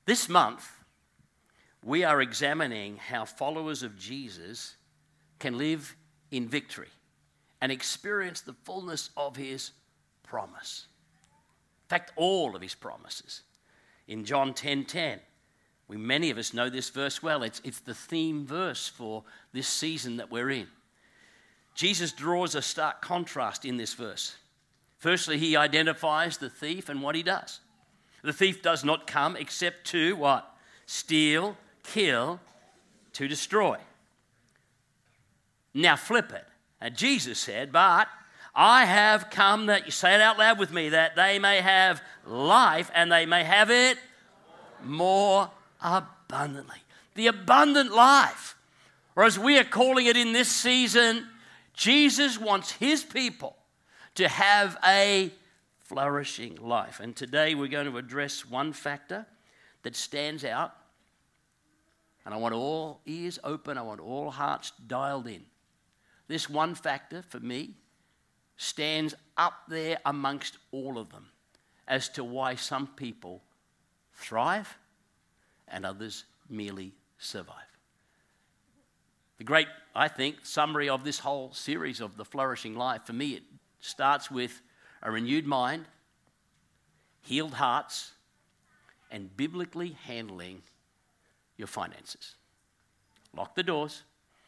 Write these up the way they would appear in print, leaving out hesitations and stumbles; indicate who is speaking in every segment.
Speaker 1: This month, we are examining how followers of Jesus can live in victory and experience the fullness of his promise. In fact, all of his promises. In John 10:10, many of us know this verse well. It's the theme verse for this season that we're in. Jesus draws a stark contrast in this verse. Firstly, he identifies the thief and what he does. The thief does not come except to what? Steal, kill, to destroy. Now flip it. And Jesus said, but I have come that, you say it out loud with me, that they may have life and they may have it more abundantly. The abundant life. Or as we are calling it in this season, Jesus wants his people to have a flourishing life. And today we're going to address one factor that stands out. And I want all ears open. I want all hearts dialed in. This one factor for me stands up there amongst all of them as to why some people thrive and others merely survive. The great, I think, summary of this whole series of the flourishing life, for me, it starts with a renewed mind, healed hearts, and biblically handling your finances. Lock the doors.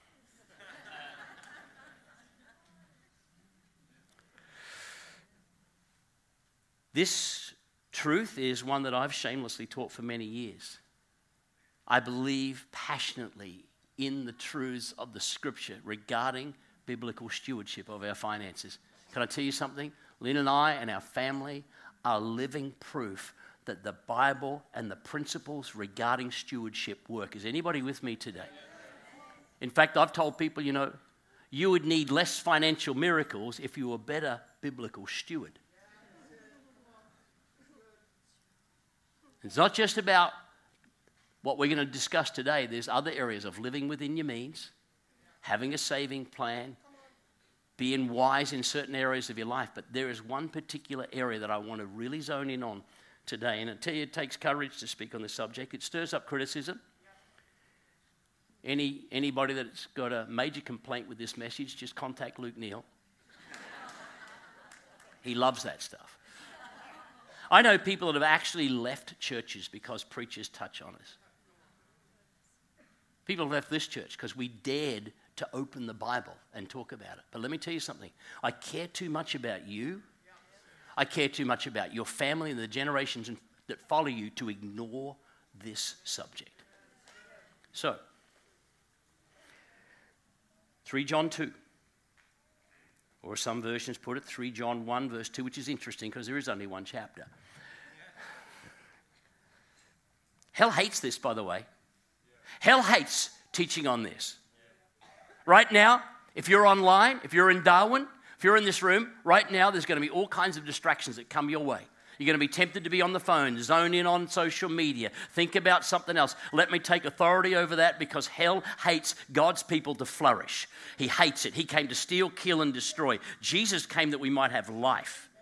Speaker 1: This truth is one that I've shamelessly taught for many years. I believe passionately in the truths of the Scripture regarding biblical stewardship of our finances. Can I tell you something? Lynn and I and our family are living proof that the Bible and the principles regarding stewardship work. Is anybody with me today? In fact, I've told people, you would need less financial miracles if you were a better biblical steward. It's not just about what we're going to discuss today. There's other areas of living within your means, having a saving plan, being wise in certain areas of your life. But there is one particular area that I want to really zone in on today. And I tell you, it takes courage to speak on this subject. It stirs up criticism. Anybody that's got a major complaint with this message, just contact Luke Neal. He loves that stuff. I know people that have actually left churches because preachers touch on us. People have left this church because we dared to open the Bible and talk about it. But let me tell you something. I care too much about you. I care too much about your family and the generations that follow you to ignore this subject. So, 3 John 2. Or some versions put it, 3 John 1 verse 2, which is interesting because there is only one chapter. Hell hates this, by the way. Hell hates teaching on this. Right now, if you're online, if you're in Darwin, if you're in this room, right now there's going to be all kinds of distractions that come your way. You're going to be tempted to be on the phone, zone in on social media, think about something else. Let me take authority over that because hell hates God's people to flourish. He hates it. He came to steal, kill, and destroy. Jesus came that we might have life.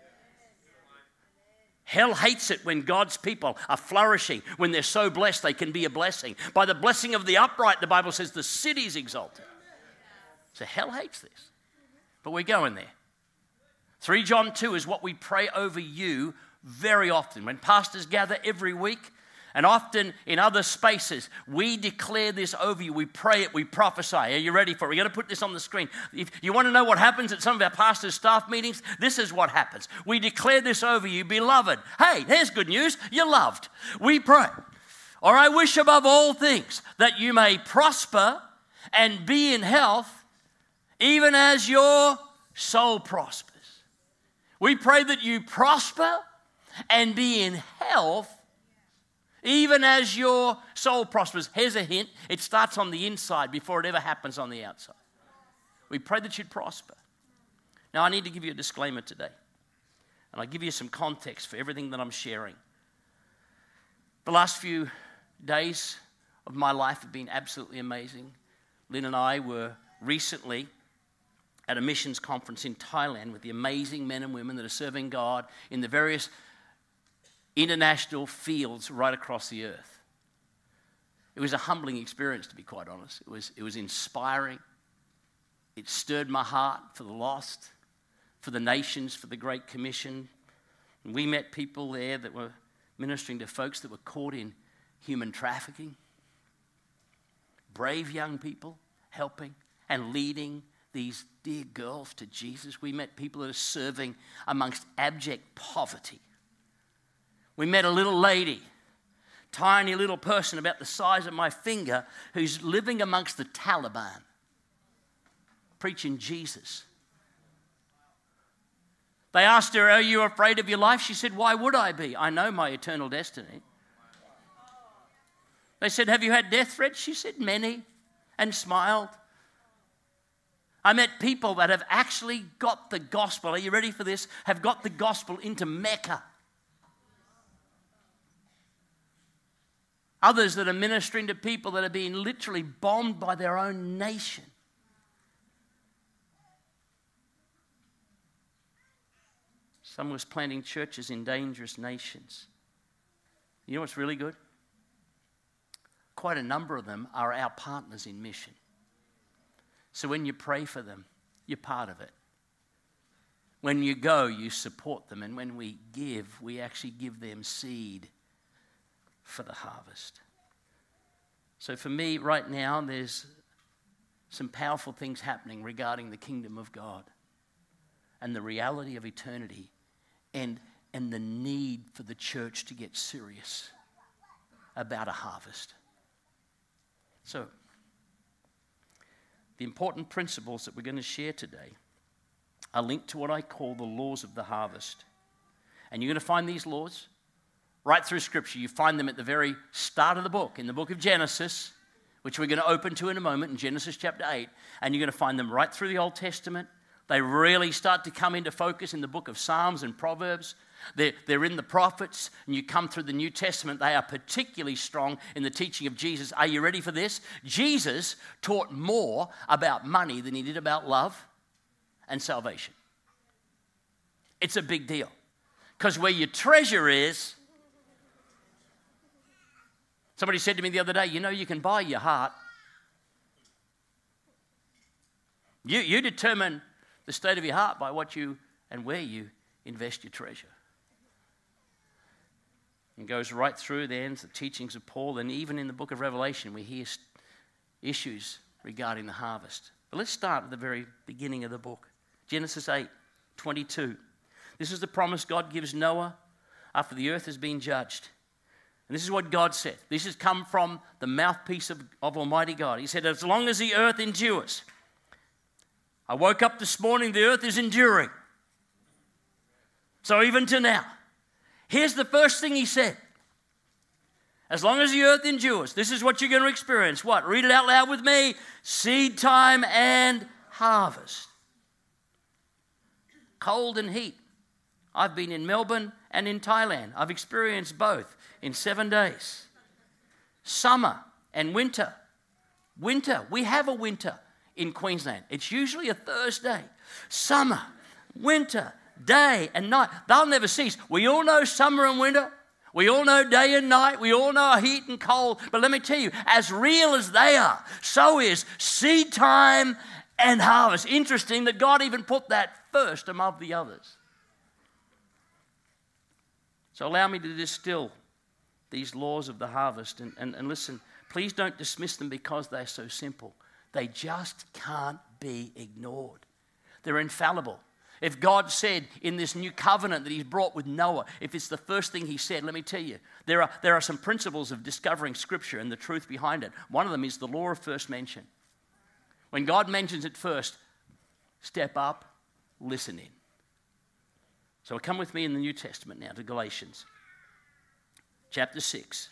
Speaker 1: Hell hates it when God's people are flourishing, when they're so blessed they can be a blessing. By the blessing of the upright, the Bible says the city is exalted. So hell hates this. But we're going there. 3 John 2 is what we pray over you very often. When pastors gather every week, and often in other spaces, we declare this over you. We pray it, we prophesy. Are you ready for it? We're going to put this on the screen. If you want to know what happens at some of our pastors' staff meetings, this is what happens. We declare this over you, beloved. Hey, here's good news. You're loved. We pray. Or I wish above all things that you may prosper and be in health, even as your soul prospers. We pray that you prosper and be in health, even as your soul prospers. Here's a hint. It starts on the inside before it ever happens on the outside. We pray that you'd prosper. Now, I need to give you a disclaimer today. And I'll give you some context for everything that I'm sharing. The last few days of my life have been absolutely amazing. Lynn and I were recently at a missions conference in Thailand with the amazing men and women that are serving God in the various international fields right across the earth. It was a humbling experience, to be quite honest. It was inspiring. It stirred my heart for the lost, for the nations, for the Great Commission. And we met people there that were ministering to folks that were caught in human trafficking. Brave young people helping and leading these dear girls to Jesus. We met people that are serving amongst abject poverty. We met a little lady, tiny little person about the size of my finger, who's living amongst the Taliban, preaching Jesus. They asked her, "Are you afraid of your life?" She said, "Why would I be? I know my eternal destiny." They said, "Have you had death threats?" She said, "Many," and smiled. I met people that have actually got the gospel. Are you ready for this? Have got the gospel into Mecca. Others that are ministering to people that are being literally bombed by their own nation. Some was planting churches in dangerous nations. You know what's really good? Quite a number of them are our partners in mission. So when you pray for them, you're part of it. When you go, you support them. And when we give, we actually give them seed for the harvest. So for me, right now, there's some powerful things happening regarding the kingdom of God and the reality of eternity and the need for the church to get serious about a harvest. So, the important principles that we're going to share today are linked to what I call the laws of the harvest. And you're going to find these laws right through Scripture. You find them at the very start of the book, in the book of Genesis, which we're going to open to in a moment, in Genesis chapter 8. And you're going to find them right through the Old Testament. They really start to come into focus in the book of Psalms and Proverbs. They're in the prophets, and you come through the New Testament. They are particularly strong in the teaching of Jesus. Are you ready for this? Jesus taught more about money than he did about love and salvation. It's a big deal. Because where your treasure is, somebody said to me the other day, you know, you can buy your heart. You determine the state of your heart by what you and where you invest your treasure. It goes right through then the teachings of Paul, and even in the book of Revelation we hear issues regarding the harvest. But let's start at the very beginning of the book. Genesis 8:22. This is the promise God gives Noah after the earth has been judged. And this is what God said. This has come from the mouthpiece of Almighty God. He said, as long as the earth endures. I woke up this morning, the earth is enduring. So even to now. Here's the first thing he said. As long as the earth endures, this is what you're going to experience. What? Read it out loud with me. Seed time and harvest. Cold and heat. I've been in Melbourne and in Thailand. I've experienced both in 7 days. Summer and winter. Winter. We have a winter in Queensland. It's usually a Thursday. Summer, winter, day and night. They'll never cease. We all know summer and winter. We all know day and night. We all know heat and cold. But let me tell you, as real as they are, so is seed time and harvest. Interesting that God even put that first above the others. So allow me to distill these laws of the harvest. And listen, please don't dismiss them because they're so simple. They just can't be ignored. They're infallible. If God said in this new covenant that he's brought with Noah, if it's the first thing he said, let me tell you, there are some principles of discovering Scripture and the truth behind it. One of them is the law of first mention. When God mentions it first, step up, listen in. So come with me in the New Testament now to Galatians chapter 6.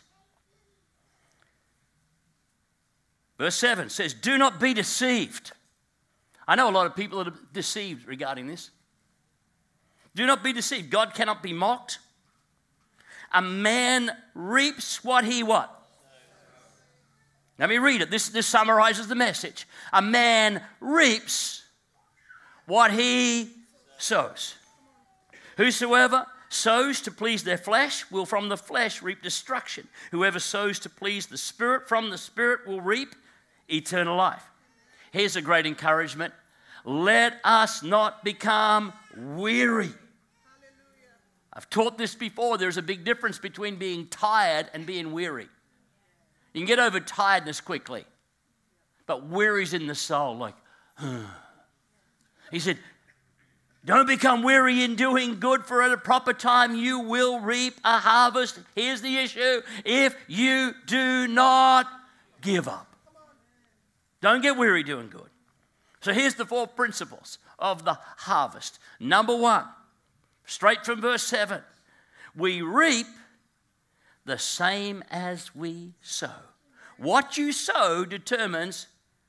Speaker 1: Verse 7 says, do not be deceived. I know a lot of people that are deceived regarding this. Do not be deceived. God cannot be mocked. A man reaps what he what? Let me read it. This summarizes the message. A man reaps what he sows. Whosoever sows to please their flesh will from the flesh reap destruction. Whoever sows to please the Spirit from the Spirit will reap eternal life. Here's a great encouragement. Let us not become weary. I've taught this before. There's a big difference between being tired and being weary. You can get over tiredness quickly, but weary's in the soul, like, He said, don't become weary in doing good, for at a proper time you will reap a harvest. Here's the issue. If you do not give up. Don't get weary doing good. So here's the 4 principles of the harvest. Number 1, straight from verse 7. We reap the same as we sow. What you sow determines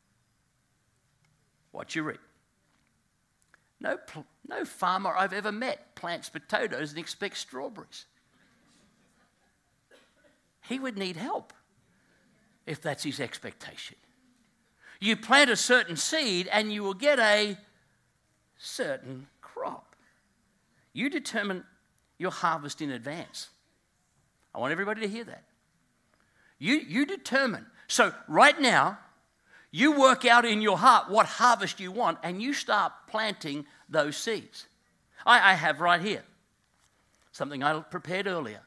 Speaker 1: what you reap. No farmer I've ever met plants potatoes and expects strawberries. He would need help if that's his expectation. You plant a certain seed and you will get a certain crop. You determine your harvest in advance. I want everybody to hear that. You determine. So right now, you work out in your heart what harvest you want, and you start planting those seeds. I have right here something I prepared earlier.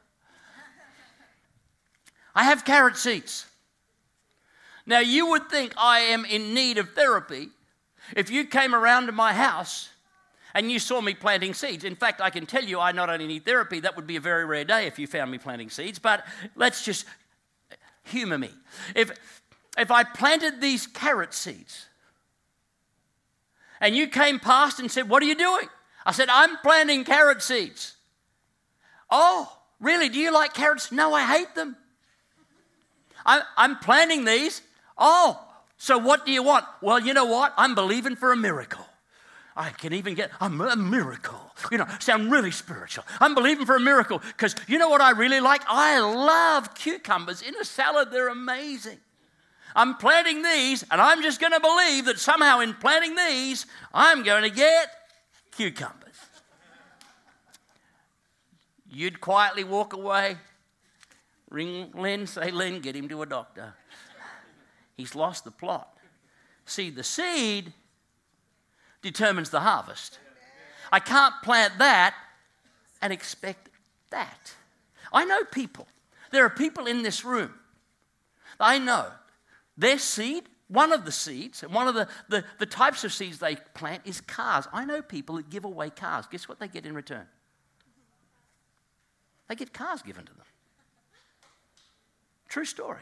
Speaker 1: I have carrot seeds. Now, you would think I am in need of therapy if you came around to my house and you saw me planting seeds. In fact, I can tell you I not only need therapy, that would be a very rare day if you found me planting seeds, but let's just humor me. If I planted these carrot seeds and you came past and said, what are you doing? I said, I'm planting carrot seeds. Oh, really? Do you like carrots? No, I hate them. I'm planting these. Oh, so what do you want? Well, you know what? I'm believing for a miracle. I can even get a miracle. Sound really spiritual. I'm believing for a miracle because you know what I really like? I love cucumbers in a salad. They're amazing. I'm planting these, and I'm just going to believe that somehow in planting these, I'm going to get cucumbers. You'd quietly walk away, ring Len, say, Len, get him to a doctor. He's lost the plot. See, the seed determines the harvest. I can't plant that and expect that. I know people. There are people in this room. I know. Their seed, one of the seeds, and one of the types of seeds they plant is cars. I know people that give away cars. Guess what they get in return? They get cars given to them. True story.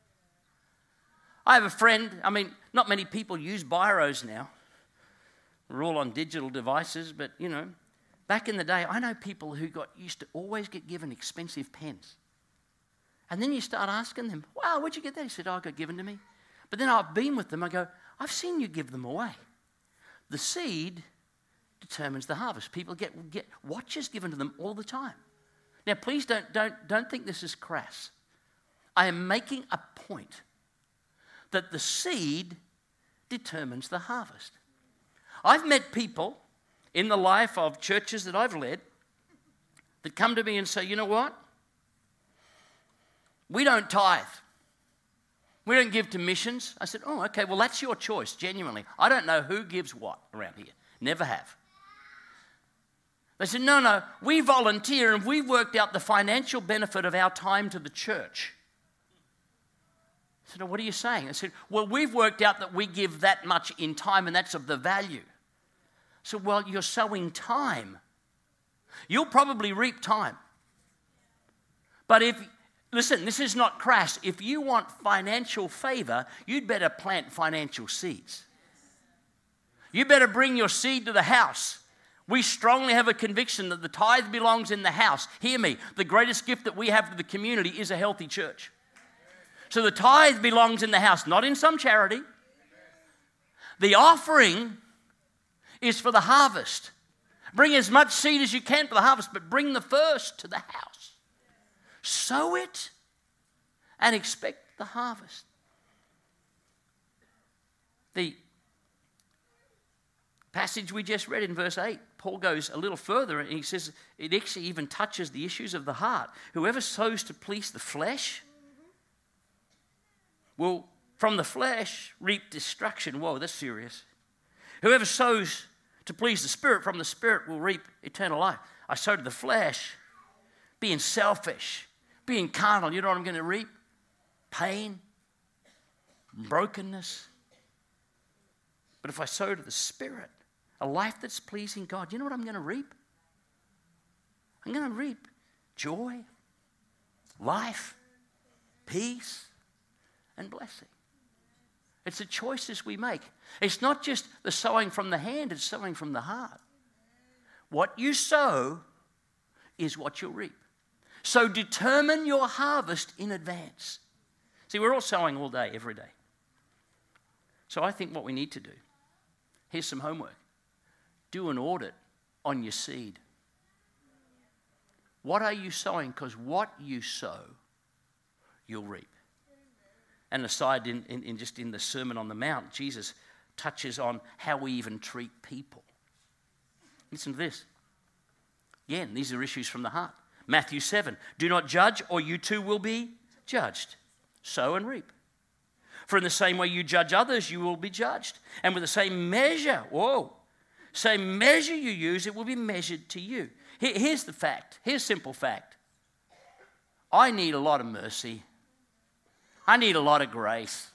Speaker 1: I have a friend, not many people use biros now. We're all on digital devices, but, back in the day, I know people who used to always get given expensive pens. And then you start asking them, wow, where'd you get that? He said, I got given to me. But then I've been with them. I go, I've seen you give them away. The seed determines the harvest. People get watches given to them all the time. Now, please don't think this is crass. I am making a point that the seed determines the harvest. I've met people in the life of churches that I've led that come to me and say, you know what? We don't tithe. We don't give to missions. I said, oh, okay, well, that's your choice, genuinely. I don't know who gives what around here. Never have. They said, no, we volunteer and we've worked out the financial benefit of our time to the church. I said, oh, what are you saying? I said, well, we've worked out that we give that much in time and that's of the value. So, well, you're sowing time. You'll probably reap time. But listen, this is not crass. If you want financial favor, you'd better plant financial seeds. You better bring your seed to the house. We strongly have a conviction that the tithe belongs in the house. Hear me. The greatest gift that we have to the community is a healthy church. So the tithe belongs in the house, not in some charity. The offering is for the harvest. Bring as much seed as you can for the harvest, but bring the first to the house. Sow it and expect the harvest. The passage we just read in verse 8, Paul goes a little further and he says it actually even touches the issues of the heart. Whoever sows to please the flesh will, from the flesh, reap destruction. Whoa, that's serious. Whoever sows to please the Spirit, from the Spirit will reap eternal life. I sow to the flesh, being selfish, being carnal. You know what I'm going to reap? Pain, brokenness. But if I sow to the Spirit, a life that's pleasing God, you know what I'm going to reap? I'm going to reap joy, life, peace, and blessing. It's the choices we make. It's not just the sowing from the hand, it's sowing from the heart. What you sow is what you'll reap. So determine your harvest in advance. See, we're all sowing all day, every day. So I think what we need to do, here's some homework. Do an audit on your seed. What are you sowing? Because what you sow, you'll reap. And aside, just in the Sermon on the Mount, Jesus touches on how we even treat people. Listen to this. Again, these are issues from the heart. Matthew 7, do not judge or you too will be judged. Sow and reap. For in the same way you judge others, you will be judged. And with the same measure, same measure you use, it will be measured to you. Here's the fact. Here's simple fact. I need a lot of mercy. I need a lot of grace.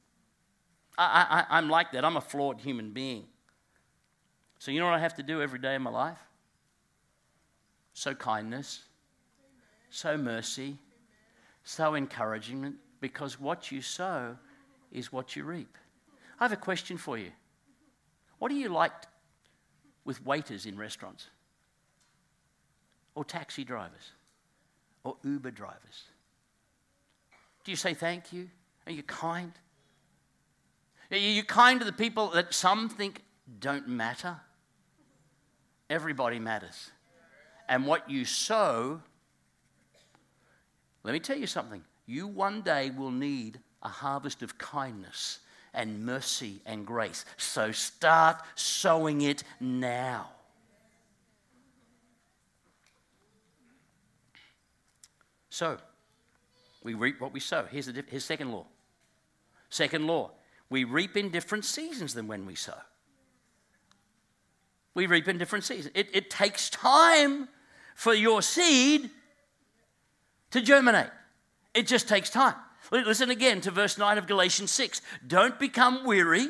Speaker 1: I'm like that. I'm a flawed human being. So you know what I have to do every day of my life? Sow kindness, sow mercy, sow encouragement, because what you sow is what you reap. I have a question for you. What do you like with waiters in restaurants? Or taxi drivers? Or Uber drivers? Do you say thank you? Are you kind? Are you kind to the people that some think don't matter? Everybody matters. And what you sow, let me tell you something. You one day will need a harvest of kindness and mercy and grace. So start sowing it now. So, we reap what we sow. Here's second law. Second law, we reap in different seasons than when we sow. We reap in different seasons. It takes time for your seed to germinate. It just takes time. Listen again to verse 9 of Galatians 6. Don't become weary.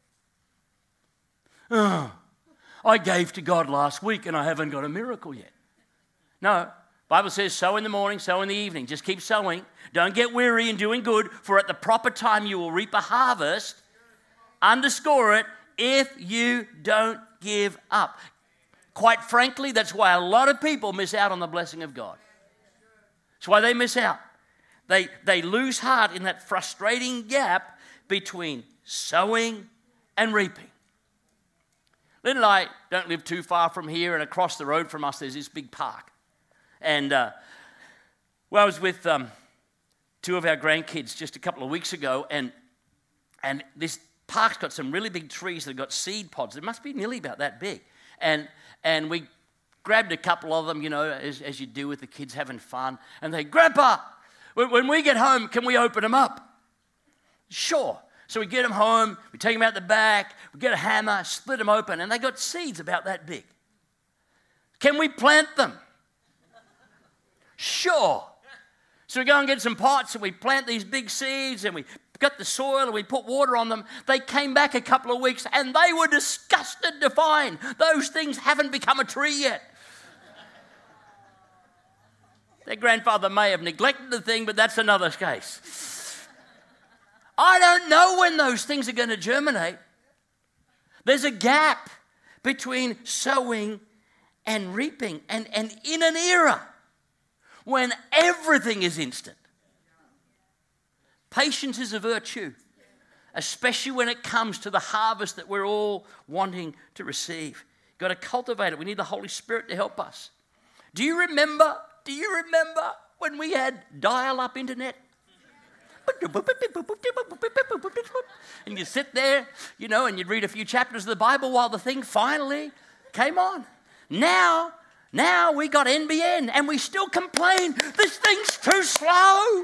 Speaker 1: Oh, I gave to God last week and I haven't got a miracle yet. No, Bible says sow in the morning, sow in the evening. Just keep sowing. Don't get weary in doing good, for at the proper time you will reap a harvest. Underscore it, if you don't give up. Quite frankly, that's why a lot of people miss out on the blessing of God. That's why they miss out. They lose heart in that frustrating gap between sowing and reaping. Lynn and I don't live too far from here, and across the road from us there's this big park. And I was with two of our grandkids just a couple of weeks ago, and this park's got some really big trees that have got seed pods. It must be nearly about that big. And we grabbed a couple of them, you know, as you do with the kids having fun. And they, Grandpa, when we get home, can we open them up? Sure. So we get them home, we take them out the back, we get a hammer, split them open, and they got seeds about that big. Can we plant them? Sure. So we go and get some pots and we plant these big seeds and we got the soil and we put water on them. They came back a couple of weeks and they were disgusted to find those things haven't become a tree yet. Their grandfather may have neglected the thing, but that's another case. I don't know when those things are going to germinate. There's a gap between sowing and reaping. And in an era when everything is instant, patience is a virtue, especially when it comes to the harvest that we're all wanting to receive. You've got to cultivate it. We need the Holy Spirit to help us. Do you remember when we had dial-up internet? And you sit there, you know, and you'd read a few chapters of the Bible while the thing finally came on. Now we got NBN and we still complain, this thing's too slow.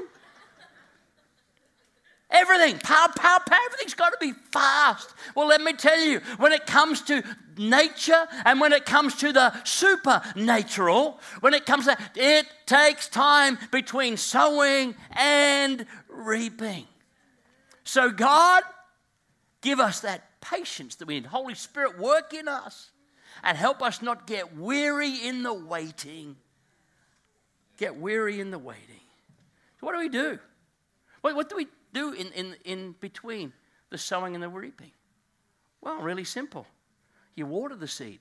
Speaker 1: Everything, pow, everything's got to be fast. Well, let me tell you, when it comes to nature and when it comes to the supernatural, when it comes to, it takes time between sowing and reaping. So God, give us that patience that we need. Holy Spirit, work in us and help us not get weary in the waiting. Get weary in the waiting. So what do we do? What do we do in between the sowing and the reaping? Well, really simple. You water the seed.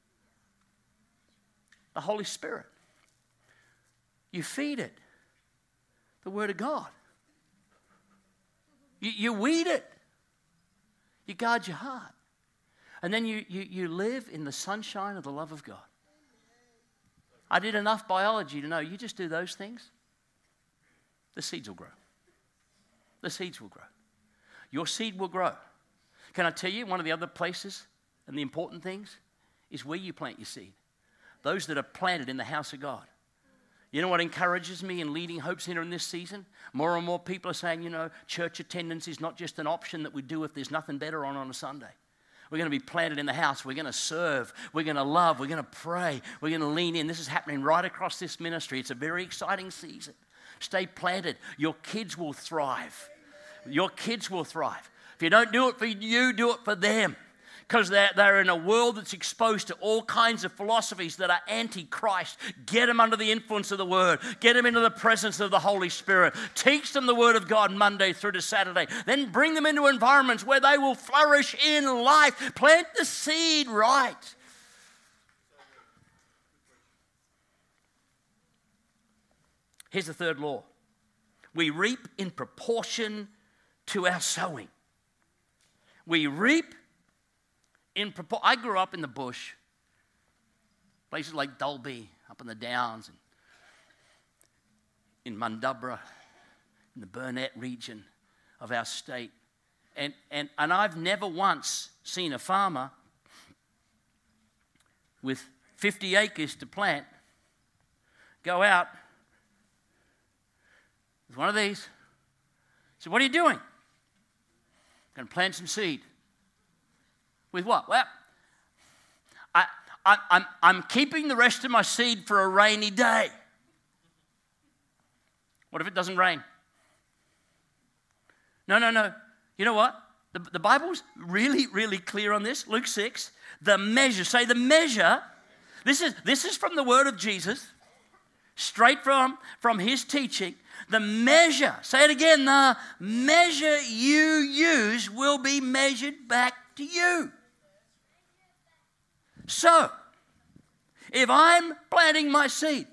Speaker 1: The Holy Spirit. You feed it. The Word of God. You weed it. You guard your heart. And then you live in the sunshine of the love of God. I did enough biology to know you just do those things, the seeds will grow. The seeds will grow. Your seed will grow. Can I tell you, one of the other places and the important things is where you plant your seed. Those that are planted in the house of God. You know what encourages me in leading Hope Center in this season? More and more people are saying, church attendance is not just an option that we do if there's nothing better on a Sunday. We're going to be planted in the house. We're going to serve. We're going to love. We're going to pray. We're going to lean in. This is happening right across this ministry. It's a very exciting season. Stay planted. Your kids will thrive. Your kids will thrive. If you don't do it for you, do it for them. Because they're in a world that's exposed to all kinds of philosophies that are anti-Christ. Get them under the influence of the Word. Get them into the presence of the Holy Spirit. Teach them the Word of God Monday through to Saturday. Then bring them into environments where they will flourish in life. Plant the seed right. Here's the third law. We reap in proportion to our sowing. We reap in proportion. I grew up in the bush, places like Dalby, up in the Downs, and in Mundubbera, in the Burnett region of our state. And I've never once seen a farmer with 50 acres to plant go out with one of these. So what are you doing? I'm going to plant some seed. With what? Well, I'm keeping the rest of my seed for a rainy day. What if it doesn't rain? No. You know what? The Bible's really, really clear on this. Luke 6, the measure. Say the measure. This is from the word of Jesus, straight from his teaching. The measure, say it again, the measure you use will be measured back to you. So, if I'm planting my seed,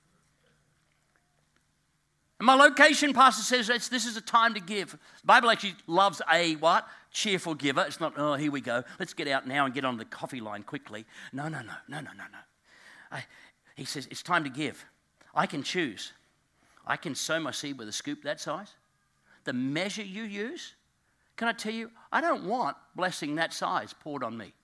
Speaker 1: and my location pastor says this is a time to give. The Bible actually loves a what? Cheerful giver. It's not, oh, here we go. Let's get out now and get on the coffee line quickly. No. He says it's time to give. I can choose. I can sow my seed with a scoop that size. The measure you use, can I tell you, I don't want blessing that size poured on me.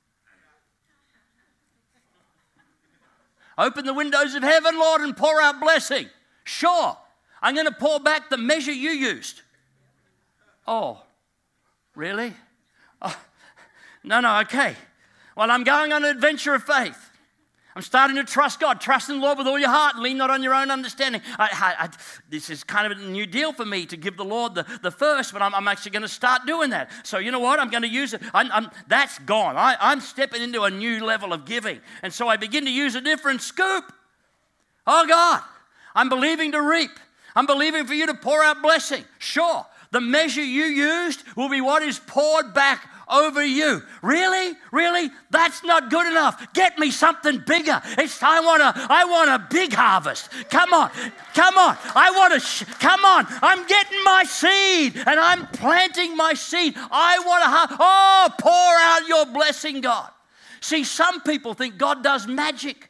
Speaker 1: Open the windows of heaven, Lord, and pour out blessing. Sure, I'm going to pour back the measure you used. Oh, really? Oh, no, okay. Well, I'm going on an adventure of faith. I'm starting to trust God. Trust in the Lord with all your heart and lean not on your own understanding. This is kind of a new deal for me to give the Lord the first, but I'm actually going to start doing that. So you know what? I'm going to use it. That's gone. I'm stepping into a new level of giving. And so I begin to use a different scoop. Oh, God, I'm believing to reap. I'm believing for you to pour out blessing. Sure, the measure you used will be what is poured back over you. Really? That's not good enough. Get me something bigger. I want a big harvest. Come on. Come on. I'm getting my seed and I'm planting my seed. I want to pour out your blessing, God. See, some people think God does magic.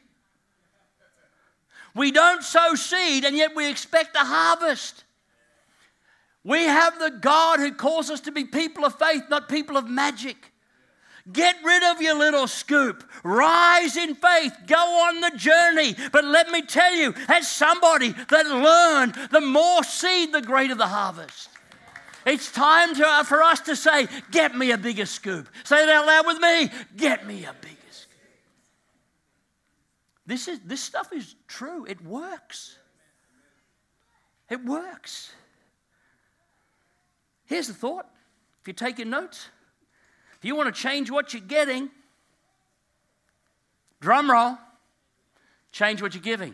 Speaker 1: We don't sow seed and yet we expect a harvest. We have the God who calls us to be people of faith, not people of magic. Get rid of your little scoop. Rise in faith. Go on the journey. But let me tell you, as somebody that learned, the more seed, the greater the harvest. It's time for us to say, get me a bigger scoop. Say it out loud with me. Get me a bigger scoop. This stuff is true. It works. It works. Here's the thought. If you're taking notes, if you want to change what you're getting, drum roll, change what you're giving.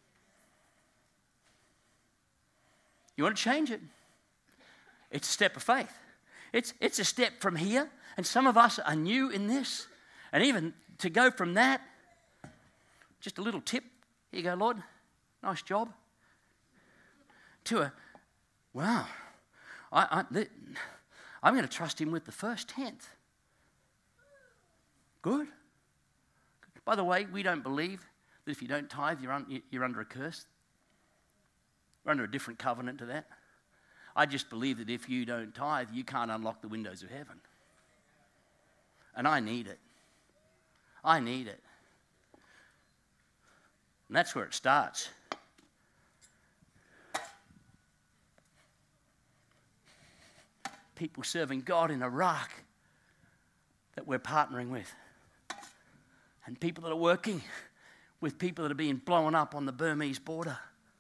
Speaker 1: You want to change it? It's a step of faith. It's a step from here, and some of us are new in this. And even to go from that, just a little tip. Here you go, Lord. Nice job. To a, wow, I'm going to trust him with the first tenth. Good. By the way, we don't believe that if you don't tithe, you're under a curse. We're under a different covenant to that. I just believe that if you don't tithe, you can't unlock the windows of heaven. And I need it. I need it. And that's where it starts. People serving God in Iraq that we're partnering with. And people that are working with people that are being blown up on the Burmese border.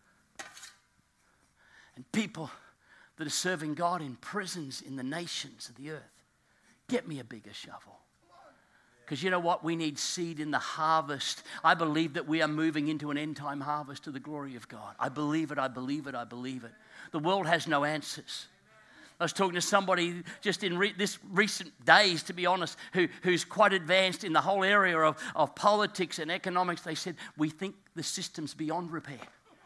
Speaker 1: And people that are serving God in prisons in the nations of the earth. Get me a bigger shovel. Because you know what? We need seed in the harvest. I believe that we are moving into an end time harvest to the glory of God. I believe it, I believe it, I believe it. The world has no answers. I was talking to somebody just in this recent days, to be honest, who's quite advanced in the whole area of politics and economics. They said, we think the system's beyond repair.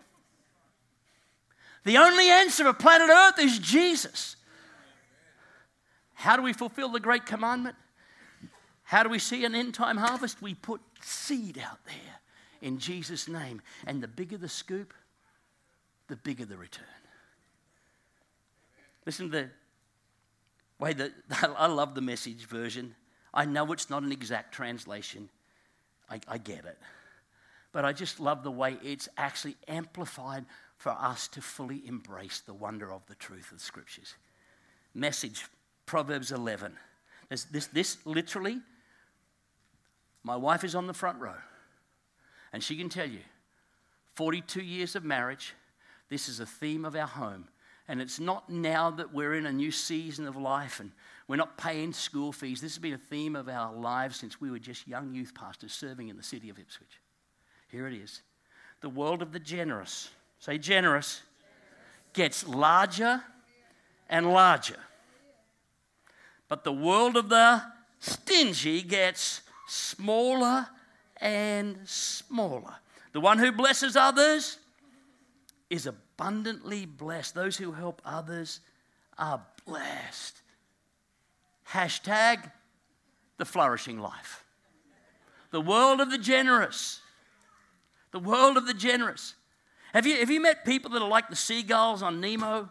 Speaker 1: The only answer of planet Earth is Jesus. How do we fulfill the great commandment? How do we see an end time harvest? We put seed out there in Jesus' name. And the bigger the scoop, the bigger the return. Listen to the way that I love the Message version. I know it's not an exact translation. I get it. But I just love the way it's actually amplified for us to fully embrace the wonder of the truth of the Scriptures. Message, Proverbs 11. This literally, my wife is on the front row. And she can tell you, 42 years of marriage, this is a theme of our home. And it's not now that we're in a new season of life and we're not paying school fees. This has been a theme of our lives since we were just young youth pastors serving in the city of Ipswich. Here it is. The world of the generous, say generous, gets larger and larger. But the world of the stingy gets smaller and smaller. The one who blesses others is abundantly blessed. Those who help others are blessed. Hashtag the flourishing life. The world of the generous. The world of the generous. Have you met people that are like the seagulls on Nemo?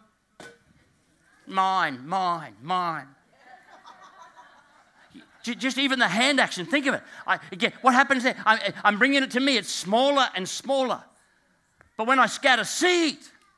Speaker 1: Mine, mine, mine. Just even the hand action, think of it. Again, what happens there? I'm bringing it to me. It's smaller and smaller. But when I scatter seed,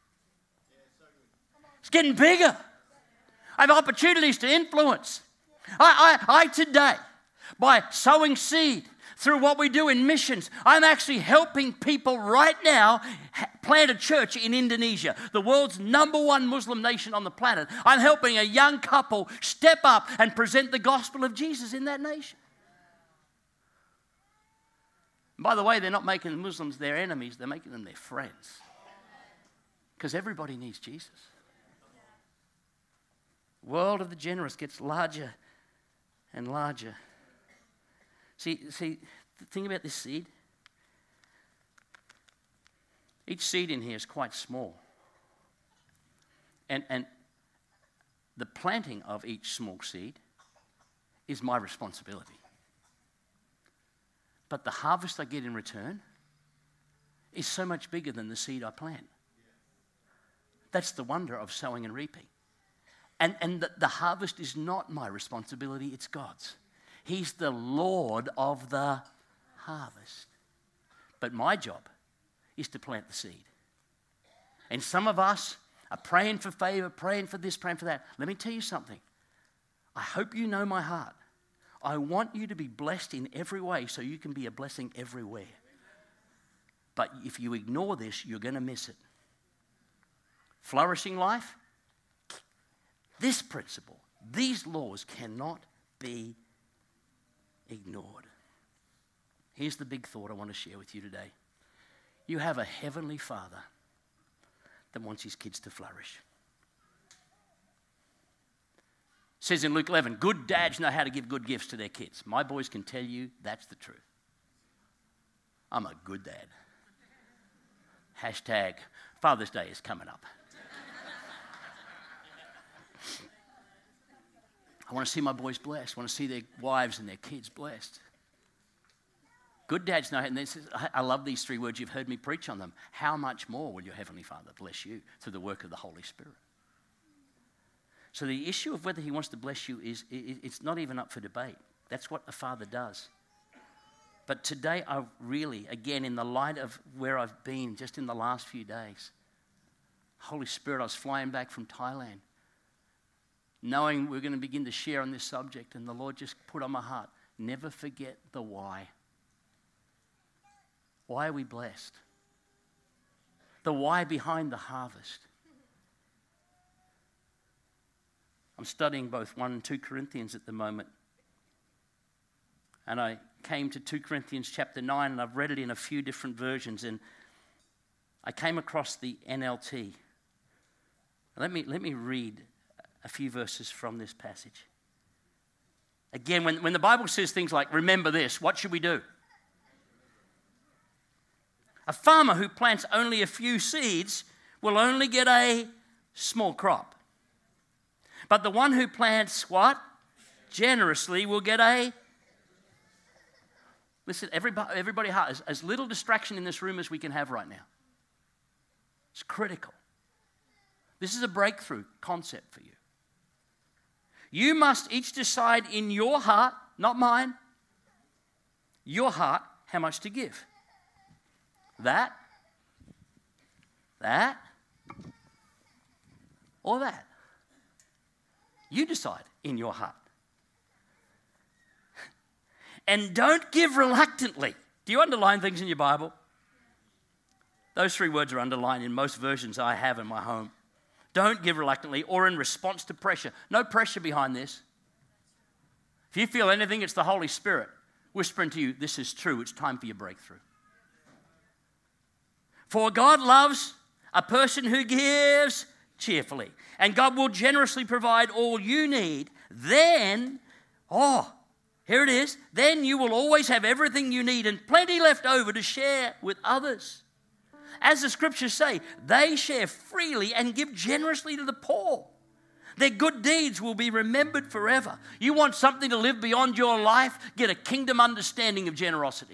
Speaker 1: it's getting bigger. I have opportunities to influence. I today, by sowing seed through what we do in missions, I'm actually helping people right now plant a church in Indonesia, the world's #1 Muslim nation on the planet. I'm helping a young couple step up and present the gospel of Jesus in that nation. And by the way, they're not making the Muslims their enemies, they're making them their friends. Because everybody needs Jesus. The world of the generous gets larger and larger. See, think about this seed. Each seed in here is quite small. And the planting of each small seed is my responsibility. But the harvest I get in return is so much bigger than the seed I plant. That's the wonder of sowing and reaping. And the harvest is not my responsibility, it's God's. He's the Lord of the harvest. But my job is to plant the seed. And some of us are praying for favor, praying for this, praying for that. Let me tell you something. I hope you know my heart. I want you to be blessed in every way so you can be a blessing everywhere. But if you ignore this, you're going to miss it. Flourishing life, this principle, these laws cannot be ignored. Here's the big thought I want to share with you today. You have a heavenly Father that wants his kids to flourish. It says in Luke 11, good dads know how to give good gifts to their kids. My boys can tell you that's the truth. I'm a good dad. Hashtag Father's Day is coming up. I want to see my boys blessed. I want to see their wives and their kids blessed. Good dads know, and this is, I love these three words. You've heard me preach on them. How much more will your Heavenly Father bless you through the work of the Holy Spirit? So the issue of whether he wants to bless you it's not even up for debate. That's what the Father does. But today I really, again, in the light of where I've been just in the last few days, Holy Spirit, I was flying back from Thailand, knowing we're going to begin to share on this subject, and the Lord just put on my heart, never forget the why. Why are we blessed? The why behind the harvest. I'm studying both 1 and 2 Corinthians at the moment. And I came to 2 Corinthians chapter 9, and I've read it in a few different versions, and I came across the NLT. Let me read a few verses from this passage. Again, when the Bible says things like, remember this, what should we do? A farmer who plants only a few seeds will only get a small crop. But the one who plants what? Generously will get a... Listen, everybody has as little distraction in this room as we can have right now. It's critical. This is a breakthrough concept for you. You must each decide in your heart, not mine, your heart, how much to give. That, or that. You decide in your heart. And don't give reluctantly. Do you underline things in your Bible? Those 3 words are underlined in most versions I have in my home. Don't give reluctantly or in response to pressure. No pressure behind this. If you feel anything, it's the Holy Spirit whispering to you, this is true, it's time for your breakthrough. For God loves a person who gives cheerfully, and God will generously provide all you need. Then, here it is, then you will always have everything you need and plenty left over to share with others. As the scriptures say, they share freely and give generously to the poor. Their good deeds will be remembered forever. You want something to live beyond your life? Get a kingdom understanding of generosity.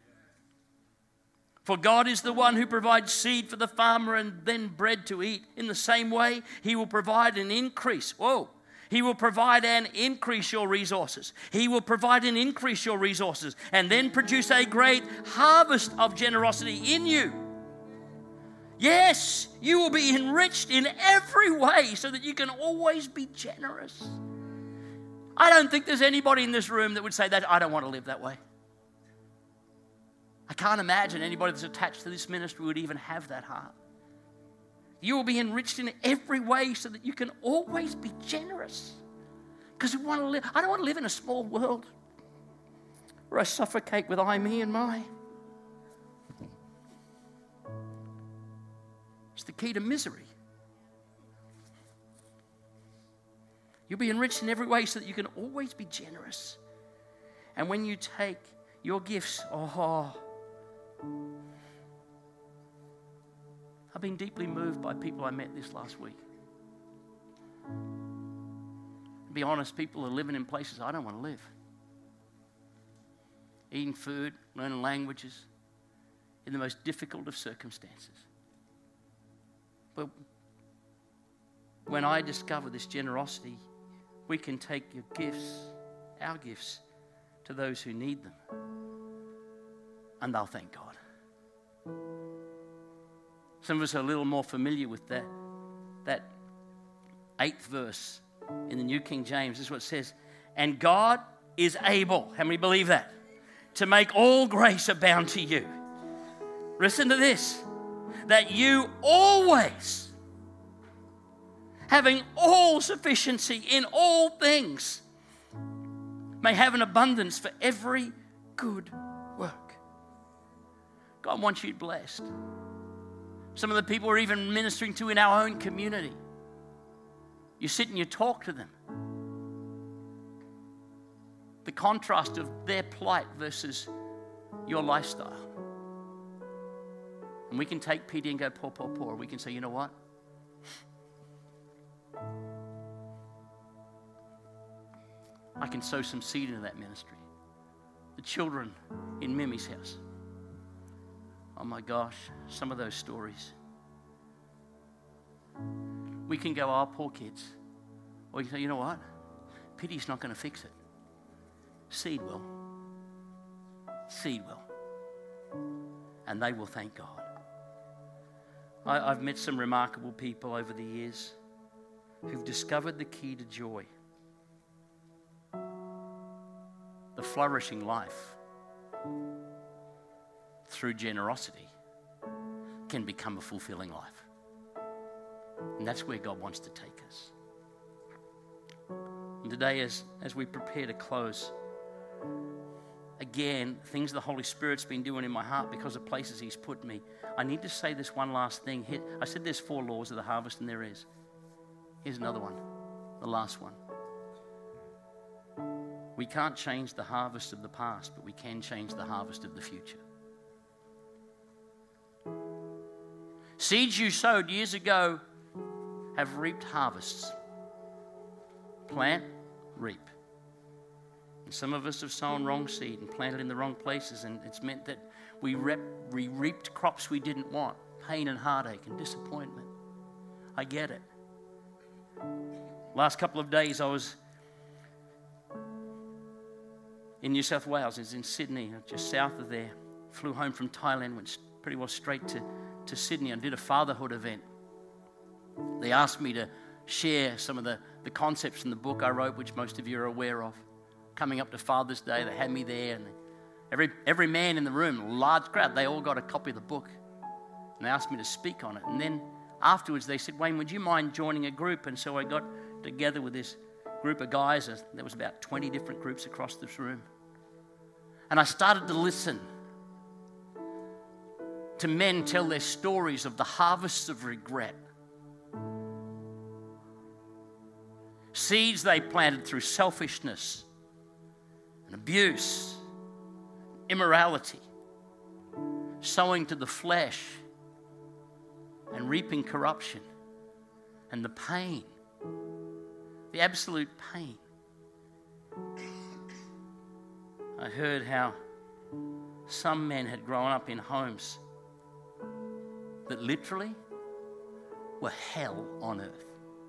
Speaker 1: For God is the one who provides seed for the farmer and then bread to eat. In the same way, he will provide an increase. He will provide and increase your resources. He will provide and increase your resources and then produce a great harvest of generosity in you. Yes, you will be enriched in every way so that you can always be generous. I don't think there's anybody in this room that would say that I don't want to live that way. I can't imagine anybody that's attached to this ministry would even have that heart. You will be enriched in every way so that you can always be generous. Because I don't want to live in a small world where I suffocate with I, me, and my. It's the key to misery. You'll be enriched in every way so that you can always be generous. And when you take your gifts, I've been deeply moved by people I met this last week. To be honest, people are living in places I don't want to live. Eating food, learning languages, in the most difficult of circumstances. But when I discover this generosity, we can take your gifts, our gifts, to those who need them. And they'll thank God. Some of us are a little more familiar with that 8th verse in the New King James. This is what it says. And God is able, how many believe that? To make all grace abound to you. Listen to this. That you always, having all sufficiency in all things, may have an abundance for every good work. God wants you blessed. Some of the people we're even ministering to in our own community, you sit and you talk to them. The contrast of their plight versus your lifestyle. And we can take pity and go, poor, poor, poor. We can say, you know what? I can sow some seed into that ministry. The children in Mimi's house. Oh my gosh, some of those stories. We can go, oh, poor kids. Or you can say, you know what? Pity's not going to fix it. Seed will. Seed will. And they will thank God. I've met some remarkable people over the years who've discovered the key to joy. The flourishing life through generosity can become a fulfilling life. And that's where God wants to take us. And today, as we prepare to close, again, things the Holy Spirit's been doing in my heart because of places He's put me. I need to say this one last thing. I said there's 4 laws of the harvest, and there is. Here's another one, the last one. We can't change the harvest of the past, but we can change the harvest of the future. Seeds you sowed years ago have reaped harvests. Plant, reap. And some of us have sown wrong seed and planted in the wrong places, and it's meant that we reaped crops we didn't want. Pain and heartache and disappointment. I get it. Last couple of days I was in New South Wales. I was in Sydney, just south of there. Flew home from Thailand, went pretty well straight to Sydney and did a fatherhood event. They asked me to share some of the concepts in the book I wrote, which most of you are aware of. Coming up to Father's Day, they had me there, and every man in the room, large crowd, they all got a copy of the book. And they asked me to speak on it. And then afterwards they said, Wayne, would you mind joining a group? And so I got together with this group of guys. There was about 20 different groups across this room. And I started to listen to men tell their stories of the harvests of regret. Seeds they planted through selfishness and abuse, immorality, sowing to the flesh and reaping corruption and the pain, the absolute pain. I heard how some men had grown up in homes that literally were hell on earth.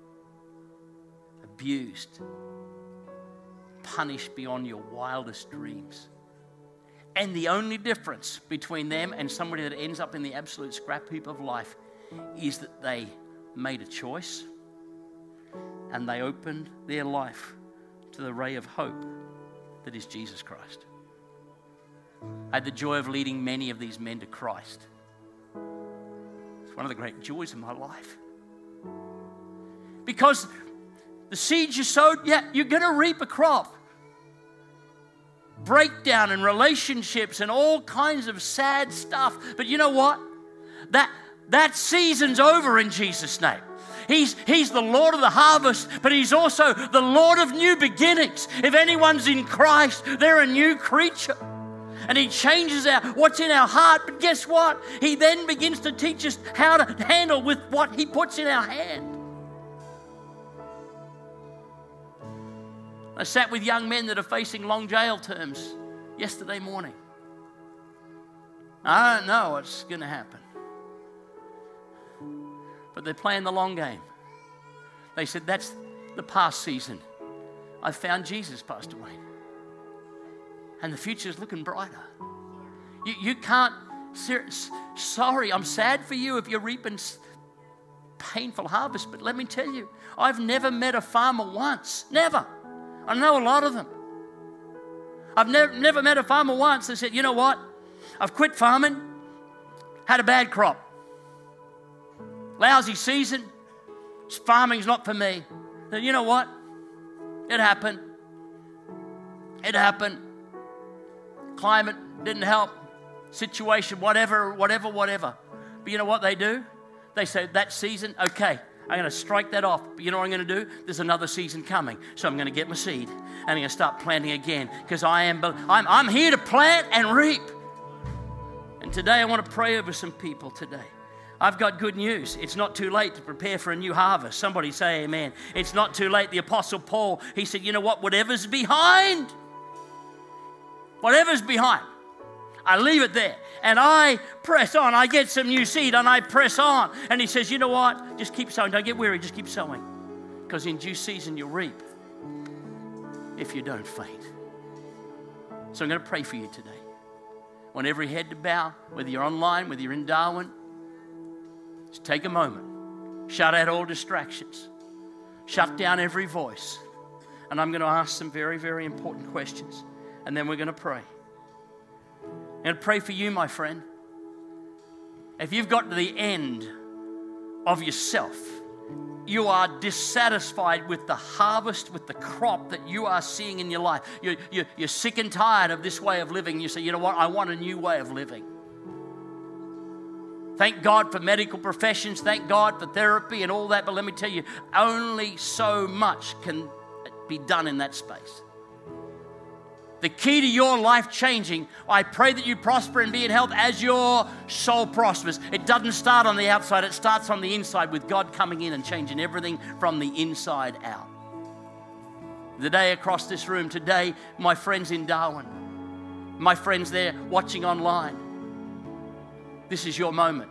Speaker 1: Abused, punished beyond your wildest dreams. And the only difference between them and somebody that ends up in the absolute scrap heap of life is that they made a choice and they opened their life to the ray of hope that is Jesus Christ. I had the joy of leading many of these men to Christ. It's one of the great joys of my life. Because the seeds you sowed, yeah, you're going to reap a crop. Breakdown in relationships and all kinds of sad stuff. But you know what? That season's over in Jesus' name. He's the Lord of the harvest, but He's also the Lord of new beginnings. If anyone's in Christ, they're a new creature. And He changes what's in our heart. But guess what? He then begins to teach us how to handle with what He puts in our hand. I sat with young men that are facing long jail terms yesterday morning. I don't know what's going to happen. But they're playing the long game. They said, that's the past season. I found Jesus, Pastor Wayne. And the future's looking brighter. You can't, sorry, I'm sad for you if you're reaping painful harvest, but let me tell you, I've never met a farmer once, never. I know a lot of them. I've never met a farmer once that said, you know what, I've quit farming, had a bad crop, lousy season, farming's not for me. You know what, it happened. Climate didn't help, situation, whatever. But you know what they do? They say, that season, okay, I'm going to strike that off. But you know what I'm going to do? There's another season coming. So I'm going to get my seed and I'm going to start planting again, because I'm here to plant and reap. And today I want to pray over some people today. I've got good news. It's not too late to prepare for a new harvest. Somebody say amen. It's not too late. The Apostle Paul, he said, you know what? Whatever's behind, I leave it there and I press on. I get some new seed and I press on. And he says, you know what? Just keep sowing. Don't get weary. Just keep sowing. Because in due season you'll reap if you don't faint. So I'm going to pray for you today. I want every head to bow, whether you're online, whether you're in Darwin. Just take a moment. Shut out all distractions. Shut down every voice. And I'm going to ask some very, very important questions. And then we're going to pray. I'm going to pray for you, my friend. If you've got to the end of yourself, you are dissatisfied with the harvest, with the crop that you are seeing in your life. You're sick and tired of this way of living. You say, you know what, I want a new way of living. Thank God for medical professions. Thank God for therapy and all that. But let me tell you, only so much can be done in that space. The key to your life changing, I pray that you prosper and be in health as your soul prospers. It doesn't start on the outside, it starts on the inside with God coming in and changing everything from the inside out. The day across this room, today, my friends in Darwin, my friends there watching online, this is your moment.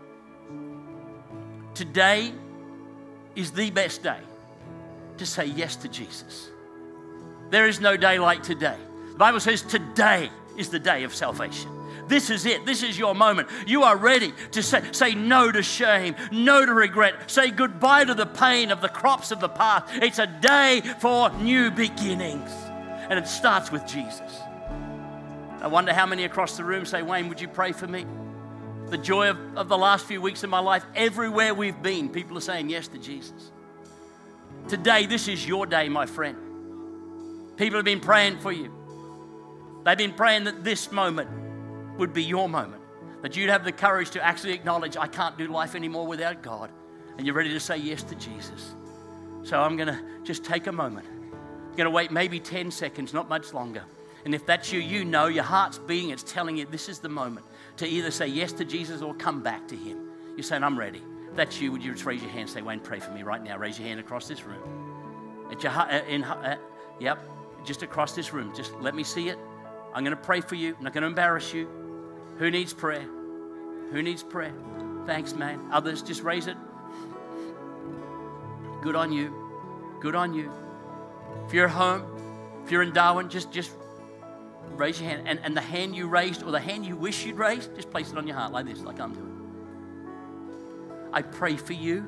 Speaker 1: Today is the best day to say yes to Jesus. There is no day like today. The Bible says today is the day of salvation. This is it. This is your moment. You are ready to say no to shame, no to regret. Say goodbye to the pain of the crops of the past. It's a day for new beginnings. And it starts with Jesus. I wonder how many across the room say, Wayne, would you pray for me? The joy of the last few weeks of my life, everywhere we've been, people are saying yes to Jesus. Today, this is your day, my friend. People have been praying for you. They've been praying that this moment would be your moment, that you'd have the courage to actually acknowledge, I can't do life anymore without God, and you're ready to say yes to Jesus. So I'm going to just take a moment. I'm going to wait maybe 10 seconds, not much longer. And if that's you, you know your heart's beating, it's telling you this is the moment to either say yes to Jesus or come back to Him. You're saying, I'm ready. If that's you, would you just raise your hand and say, Wayne, pray for me right now. Raise your hand across this room. At your yep, just across this room. Just let me see it. I'm going to pray for you. I'm not going to embarrass you. Who needs prayer? Who needs prayer? Thanks, man. Others, just raise it. Good on you. Good on you. If you're at home, if you're in Darwin, just raise your hand. And the hand you raised or the hand you wish you'd raised, just place it on your heart like this, like I'm doing. I pray for you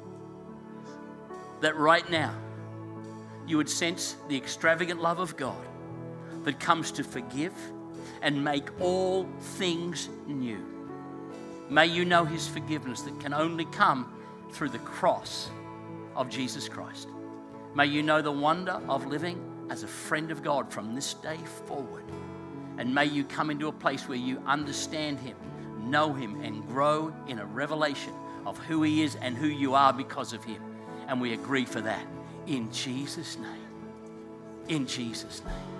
Speaker 1: that right now you would sense the extravagant love of God that comes to forgive and make all things new. May you know His forgiveness that can only come through the cross of Jesus Christ. May you know the wonder of living as a friend of God from this day forward. And may you come into a place where you understand Him, know Him, and grow in a revelation of who He is and who you are because of Him. And we agree for that in Jesus' name. In Jesus' name.